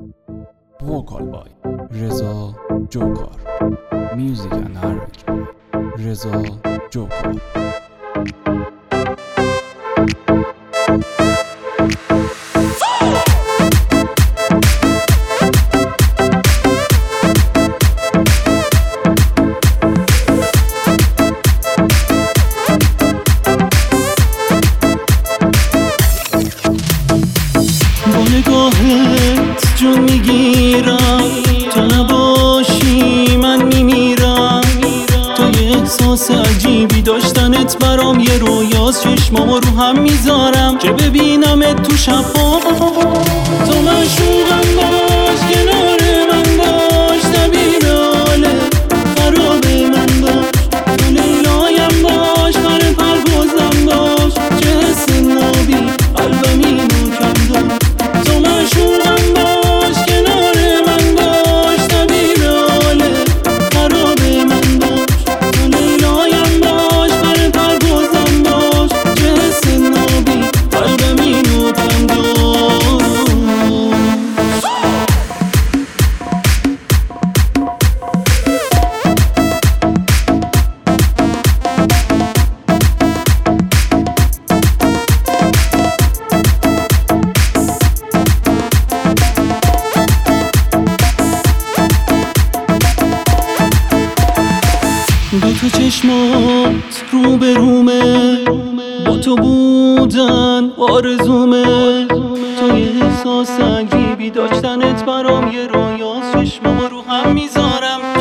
Vocal by Reza Jokar. Music and arranged by Reza Jokar. نگاهت جون میگیرم، تو نباشی من میمیرم. تو یه احساس عجیبی داشتنت برام یه رویاست، چشمامو رو هم میذارم که ببینمت تو شب‌ها. تو معشوقم باش، کنار من باش، طبیب حاله خراب من باش. تو لیلایم باش، پر پروازم باش، چه حس نابی قلبم اینو کم دار. تو معشوقم باش، کنار من باش، طبیب حاله خراب من باش. تو لیلایم باش، پر پروازم باش، چه حس نابی قلبم اینو کم دار. دو تا چشمات رو به رومه، با تو بودن آرزومه. تو یه احساس عجیبی داشتنت برام یه رویاست، چشمامو رو هم میذارم